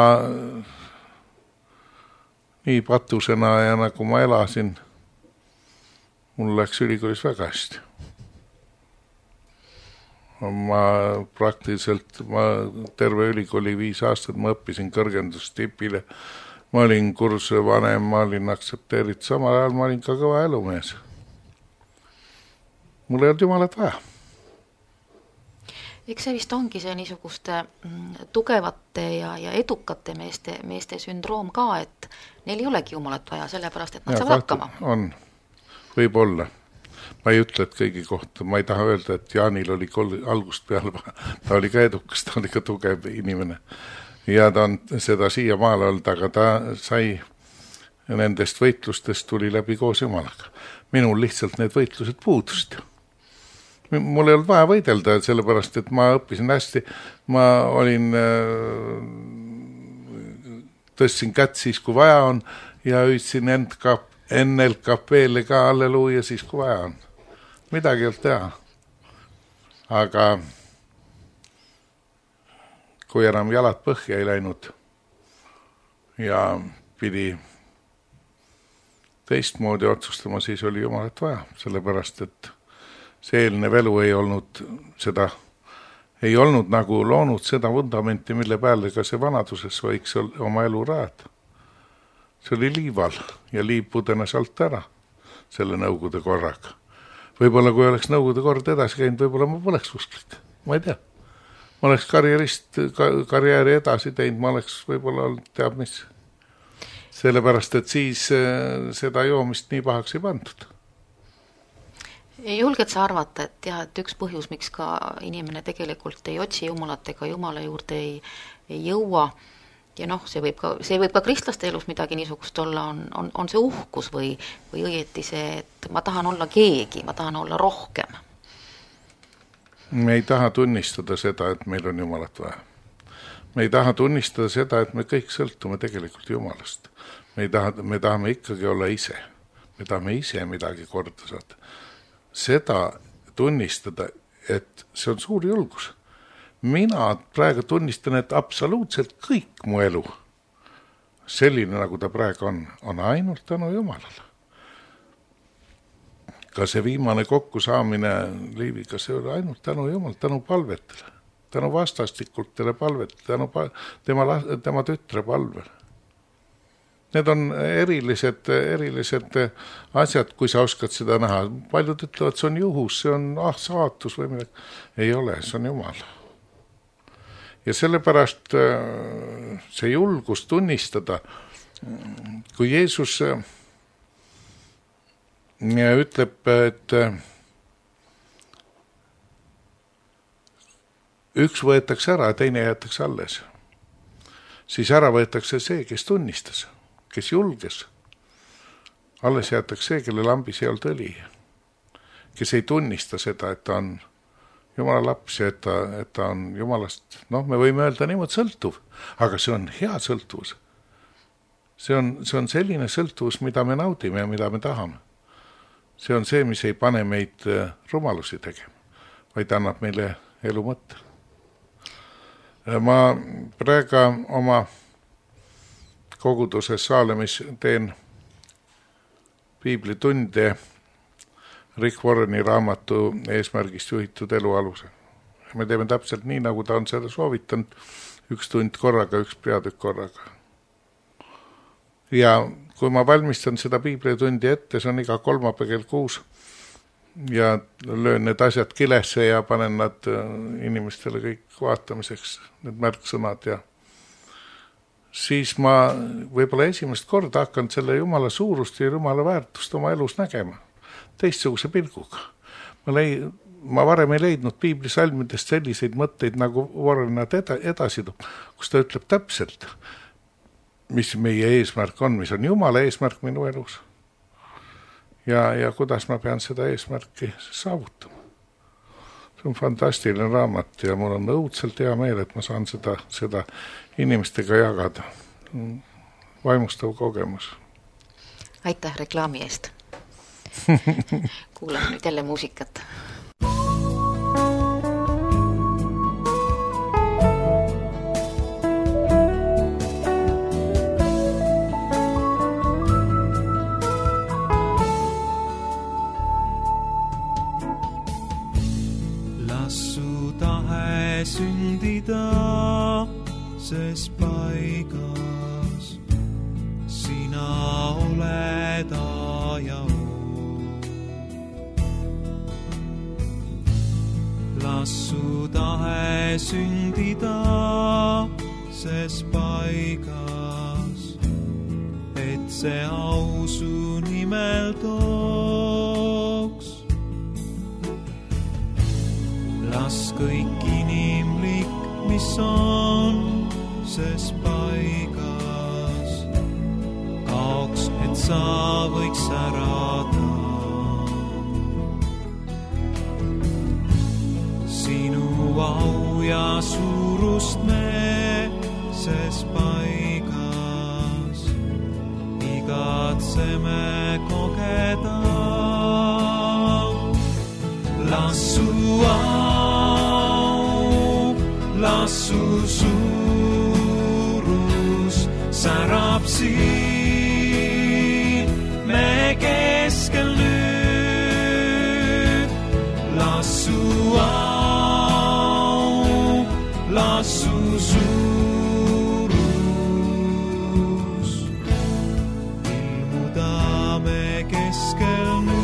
nii patusena ja nagu ma elasin, mul läks ülikoolis väga hästi. Ma terve ülikooli 5 aastat ma õppisin kõrgendustipile, ma olin kursuse vanem, ma olin aktsepteeritud, samal ajal ma olin ka kõva elumees. Mul ei olnud Jumalat vaja. Eks see vist ongi see niisuguste tugevate ja edukate meeste sündroom ka, et neil ei olegi Jumalat vaja, sellepärast, et nad saavad hakkama. On, võib olla. Ma ei ütle, et kõigi kohta, ma ei taha öelda, et Jaanil oli algust peale, ta oli ka edukas, ta oli ka tugev inimene. Ja ta on seda siia maale olnud, aga ta sai nendest võitlustest tuli läbi koos Jumalaga. Minul lihtsalt need võitlused puudust. Mul ei olnud vaja võidelda, sellepärast, et ma õppisin hästi. Ma tõstsin kätt siis, kui vaja on ja hüüdsin NLKP-le ka halleluuja siis, kui vaja on. Midagi ei olnud teha. Aga kui enam jalad põhja ei läinud ja pidi teistmoodi otsustama, siis oli Jumalat vaja, sellepärast, et see eelnev elu ei olnud nagu loonud seda vundamenti, mille peale ka see vanaduses võiks oma elu rajada. See oli liival ja liiv pudenes alt ära selle Nõukogude korraga. Võib-olla kui oleks Nõukogude kord edasi käinud, võib-olla ma poleks usklik. Ma ei tea. Ma oleks karjääri edasi teinud, ma oleks võib-olla olnud teab mis. Sellepärast, et siis seda joomist nii pahaks ei pandud. Julged sa arvata, et üks põhjus, miks ka inimene tegelikult ei otsi Jumalat ega Jumala juurde ei jõua, ja see võib ka kristlaste elus midagi niisugust olla, on see uhkus või õieti see, et ma tahan olla keegi, ma tahan olla rohkem. Me ei taha tunnistada seda, et meil on Jumalat vaja. Me ei taha tunnistada seda, et me kõik sõltume tegelikult Jumalast. Me tahame ikkagi olla ise. Me tahame ise midagi korda saada. seda tunnistada, et see on suur julgus. Mina praegu tunnistan, et absoluutselt kõik mu elu, selline nagu ta praegu on ainult tänu Jumalale. Ka see viimane kokkusaamine Liiviga, see oli ainult tänu Jumal, tänu palvetele, tänu vastastikultele palvetele, tänu tema tütre palvele. Need on erilised asjad, kui sa oskad seda näha. Paljud ütlevad, see on juhus, see on saatus või midagi. Ei ole, see on Jumal. Ja sellepärast see julgus tunnistada, kui Jeesus ütleb, et üks võetakse ära ja teine jäetakse alles, siis ära võetakse see, kes tunnistas, kes julges. Alles jäetakse see, kelle lambis ei olnud õli, kes ei tunnista seda, et ta on Jumala laps ja et ta on Jumalast, me võime öelda niimoodi sõltuv, aga see on hea sõltuvus. See on selline sõltuvus, mida me naudime ja mida me tahame. See on see, mis ei pane meid rumalusi tegema, vaid annab meile elu mõtte. Ma praegu oma koguduses Saalemis teen piiblitunde Rick Warreni raamatu Eesmärgist juhitud elu aluse. Me teeme täpselt nii, nagu ta on seda soovitanud, 1 tund korraga, 1 peatükk korraga. Ja kui ma valmistan seda piiblitundi ette, see on iga kolmapäev kell 6 ja löön need asjad kilesse ja panen nad inimestele kõik vaatamiseks, need märksõnad ja siis ma võib-olla esimest korda hakkan selle Jumala suurust ja Jumala väärtust oma elus nägema teistsuguse pilguga. Ma varem ei leidnud piiblisalmidest selliseid mõtteid, nagu Warren nad edasi toob, kus ta ütleb täpselt, mis meie eesmärk on, mis on Jumala eesmärk minu elus. Ja kuidas ma pean seda eesmärki saavutama. See on fantastiline raamat ja mul on õudselt hea meel, et ma saan seda inimestega jagada. Vaimustav kogemus. Aitäh reklaami eest. Kuulan nüüd jälle muusikat. Las su tahe sündida ses paigas, sina oled ja las su tahe sündida ses paigas, et see au su nimel tooks. Las kõik inimlik, mis on ses paigas, kaoks, et sa võiks särada. Sinu au ja suurust me ses paigas igatseme kogeda. Las su au, las su suurus särab siin me keskel nüüd. Las su au, las su suurus ilmuda me keskel nüüd.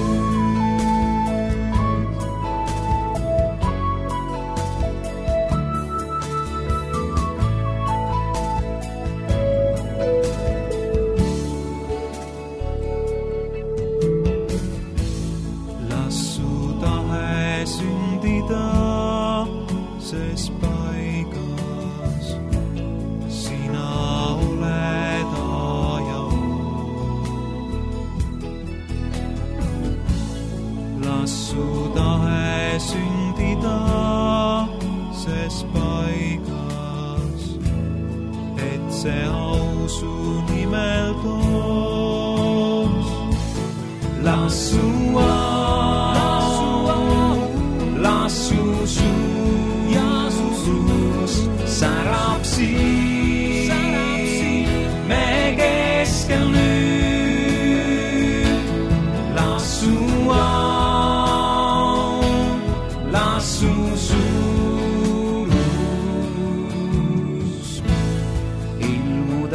See au su nimel tooks. Las su au,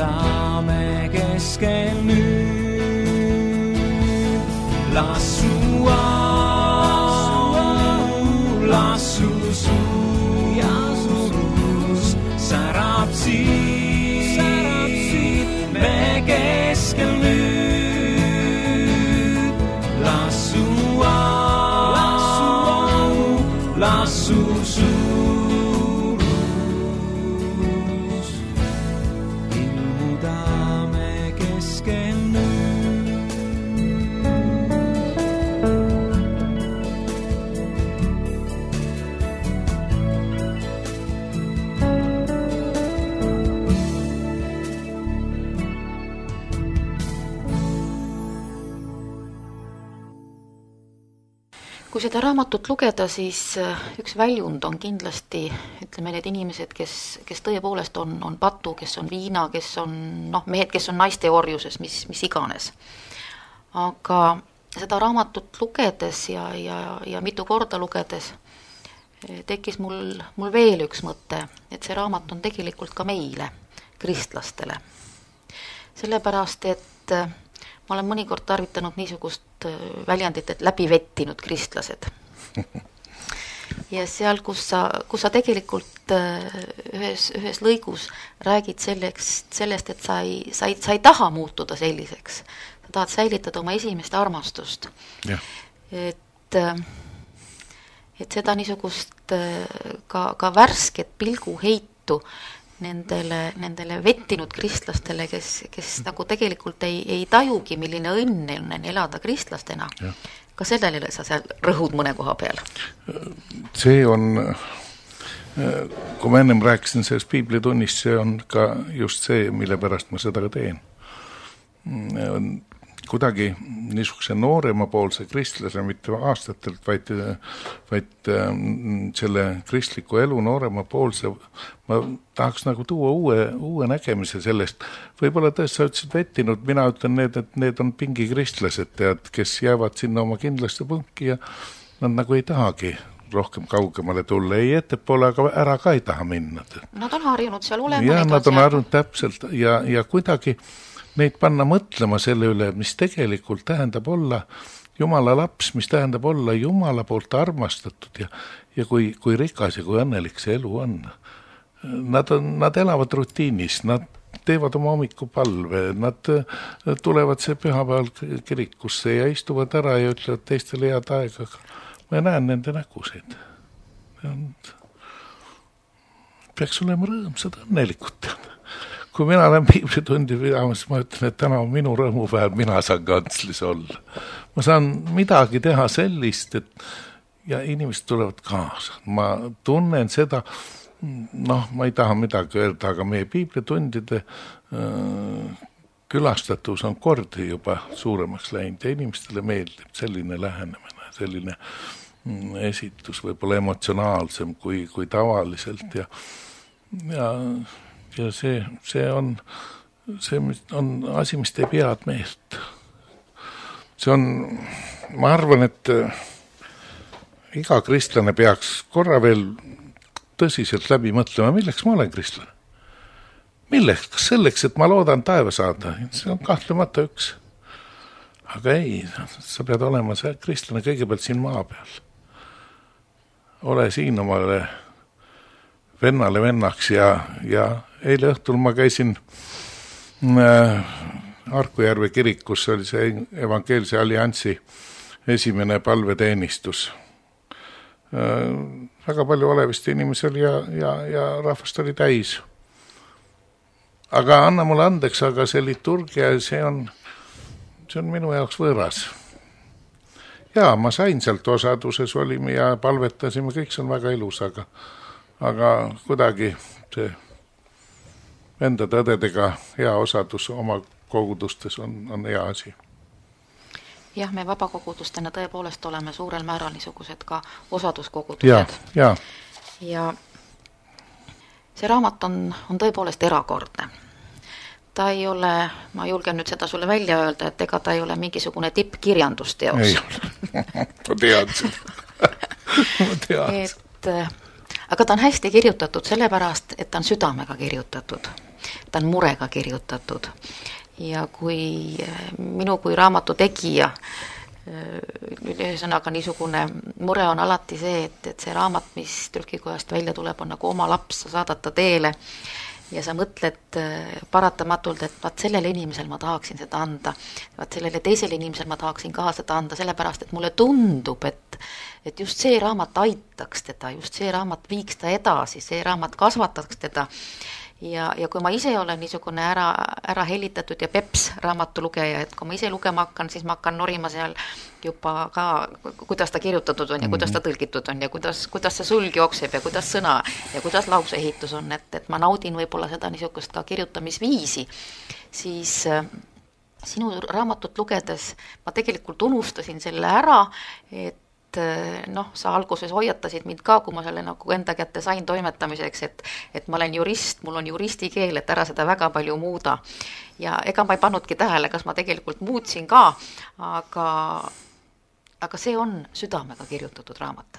ilmudame keskel nüüd. Las su au, las su suu ja surus särab siit me keskel nüüd. Las su au, las su surus ilmudame keskel nüüd. Kui seda raamatut lugeda, siis üks väljund on kindlasti, ütleme, need inimesed, kes tõepoolest on patu, kes on viina, kes on mehed, kes on naiste orjuses, mis iganes. Aga seda raamatut lugedes ja mitu korda lugedes tekkis mul veel üks mõte, et see raamat on tegelikult ka meile, kristlastele. Sellepärast, et ma olen mõnikord tarvitanud niisugust väljendit, et läbivettinud kristlased. Ja seal, kus sa tegelikult ühes lõigus räägid sellest, et sa ei taha muutuda selliseks. Sa tahad säilitada oma esimest armastust. Ja. Et seda niisugust ka värsket pilguheitu nendele vettinud kristlastele, kes nagu tegelikult ei tajugi, milline õnn on elada kristlastena. Ja. Ka sellele sa seal rõhud mõne koha peal? See on, kui ma ennem rääkisin sellest piiblitunnist, see on ka just see, mille pärast ma seda ka teen. Kuidagi niisuguse nooremapoolse kristlase, mitte aastatelt, vaid selle kristliku elu nooremapoolse, ma tahaks nagu tuua uue nägemise sellest. Võib-olla tõesti sa ütlesid vettinud, mina ütlen et need on pingikristlased, kes jäävad sinna oma kindlaste punki ja nad nagu ei tahagi rohkem kaugemale tulla. Ei ettepoole, aga ära ka ei taha minna. Nad on harjunud seal olema. Ja nad on harjunud täpselt ja kuidagi neid panna mõtlema selle üle, mis tegelikult tähendab olla Jumala laps, mis tähendab olla Jumala poolt armastatud ja kui rikas ja kui õnnelik see elu on. Nad elavad rutiinis, nad teevad oma hommikupalve, nad tulevad see pühapäeval kirikusse ja istuvad ära ja ütlevad teistele head aega. Ma näen nende nägusid. Peaks olema rõõmsad õnnelikud. Kui mina olen piiblitundi pidamas, ma ütlen, et täna on minu rõõmupäev, mina saan kantslis olla. Ma saan midagi teha sellist, ja inimesed tulevad kaasa. Ma tunnen seda, ma ei taha midagi öelda, aga meie piiblitundide külastatus on kordi juba suuremaks läinud ja inimestele meeldib selline lähenemine, selline esitus võib-olla emotsionaalsem kui tavaliselt ja see on asi, mis teeb head meelt. See on, ma arvan, et iga kristlane peaks korra veel tõsiselt läbi mõtlema, milleks ma olen kristlane. Milleks? Kas selleks, et ma loodan taeva saada? See on kahtlemata üks. Aga ei, sa pead olema see kristlane kõigepealt siin maa peal. Ole siin omale vennale vennaks ja eile õhtul ma käisin Arkujärve kirikus, oli see Evangeelse Alliansi esimene palveteenistus. Väga palju olevist inimesi oli ja rahvast oli täis. Aga anna mulle andeks, aga see liturgia, see on minu jaoks võõras. Ja ma sain sealt osaduses olime ja palvetasime, kõik see on väga ilus, aga kuidagi see vendade õdedega hea osadus oma kogudustes on hea asi. Jah, me vabakogudustena tõepoolest oleme suurel määral niisugused ka osaduskogudused. Ja see raamat on tõepoolest erakordne. Ta ei ole, ma julgen nüüd seda sulle välja öelda, et ega ta ei ole mingisugune tippkirjandusteos. Ei ole, ma tean seda. Et aga ta on hästi kirjutatud sellepärast, et ta on südamega kirjutatud, ta on murega kirjutatud ja kui minu kui raamatu tegija ühesõnaga niisugune mure on alati see, et see raamat, mis trükikojast välja tuleb, on nagu oma laps, sa saadad ta teele ja sa mõtled paratamatult, et vaat sellele inimesel ma tahaksin seda anda, vaat sellele teisele inimesel ma tahaksin ka seda anda, sellepärast, et mulle tundub, et just see raamat aitaks teda, just see raamat viiks ta edasi, see raamat kasvataks teda. Ja kui ma ise olen niisugune ära hellitatud ja peps raamatulugeja, et kui ma ise lugema hakkan, siis ma hakkan norima seal juba ka, kuidas ta kirjutatud on ja kuidas ta tõlgitud on ja kuidas see sulg jookseb ja kuidas sõna ja kuidas lauseehitus on, et ma naudin võib-olla seda niisugust ka kirjutamisviisi, siis sinu raamatut lugedes ma tegelikult unustasin selle ära, et sa alguses hoiatasid mind ka, kui ma selle nagu enda kätte sain toimetamiseks, et ma olen jurist, mul on juristi keel, et ära seda väga palju muuda. Ja ega ma ei pannudki tähele, kas ma tegelikult muutsin ka, aga see on südamega kirjutatud raamat.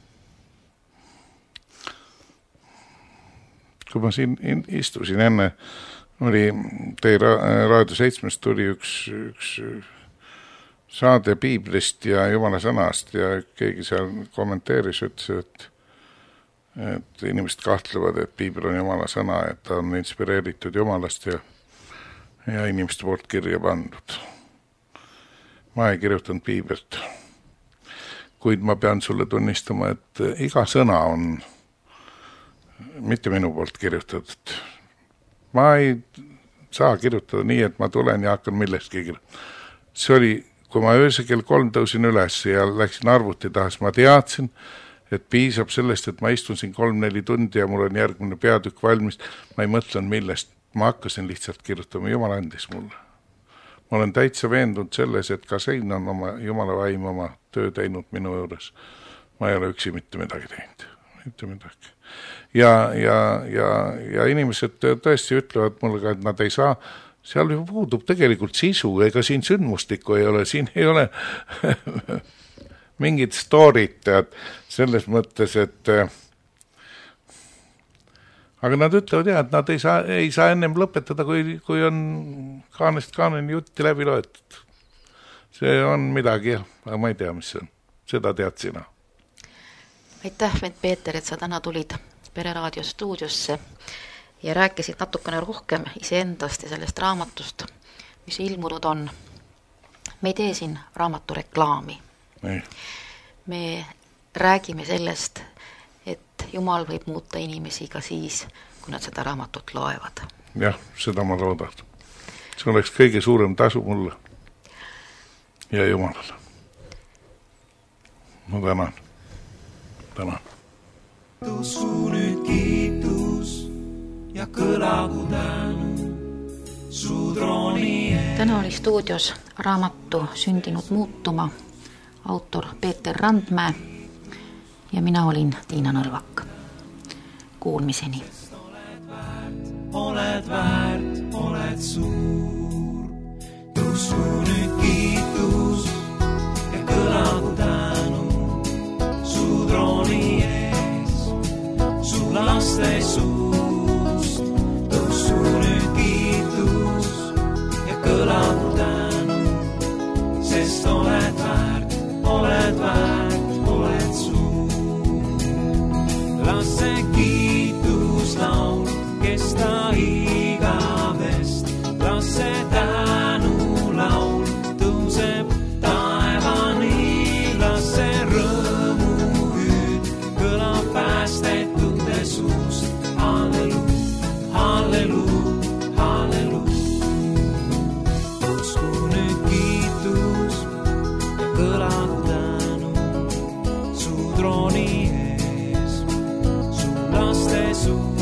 Kui ma siin istusin enne, oli teie Raadio 7 tuli üks saade Piiblist ja Jumala sõnast ja keegi seal kommenteeris, ütles, et inimesed kahtlevad, et Piibel on Jumala sõna, et ta on inspireeritud Jumalast ja inimeste poolt kirja pandud. Ma ei kirjutanud Piiblit, kuid ma pean sulle tunnistama, et iga sõna on mitte minu poolt kirjutatud. Ma ei saa kirjutada nii, et ma tulen ja hakkan millestki kirjutama. See oli kui ma ööse kell 3 tõusin üles ja läksin arvuti tahas, ma teadsin, et piisab sellest, et ma istun siin 3-4 tundi ja mul on järgmine peatükk valmis. Ma ei mõtlen millest, ma hakkasin lihtsalt kirjutama, Jumal andis mulle. Ma olen täitsa veendunud selles, et ka Sein on oma Jumala vaim oma töö teinud minu juures. Ma ei ole üksi mitte midagi teinud. Mitte midagi. Ja inimesed tõesti ütlevad mulle ka, et nad ei saa seal ju puudub tegelikult sisu, ega siin sündmustikku ei ole, siin ei ole mingid storyt selles mõttes, et aga nad ütlevad et nad ei saa ennem lõpetada, kui on kaanest kaaneni jutti läbi loetud. See on midagi, aga ma ei tea, mis see on. Seda tead sina. Aitäh, Peeter, et sa täna tulid Pereraadio stuudiosse ja rääkisid natukene rohkem iseendast ja sellest raamatust, mis ilmunud on. Me ei tee siin raamatu reklaami. Ei. Me räägime sellest, et Jumal võib muuta inimesi ka siis, kui nad seda raamatut loevad. Jah, seda ma loodan. See oleks kõige suurem tasu mulle ja Jumalale. Ma tänan. Tõusku nüüd kiitus ja kõlagu tänu su trooni ees. Täna oli stuudios raamatu Sündinud muutuma autor Peeter Randmäe ja mina olin Tiina Nõlvak. Kuulmiseni. Oled väärt, oled suur. Tõusku nüüd kiitus ja kõlagu tänu su trooni ees, su laste suust. Tõusku nüüd kiitus ja kõlagu tänu, sest oled väärt, oled suur. Las see kiitus laul kesta igavest, las see tänu laul tõuseb taevani, las see rõõmu hüüd kõlab päästetute suust. Halleluu, halleluu, halleluu. Tõusku nüüd kiitus ja kõlagu tänu su trooni ees, su laste suust.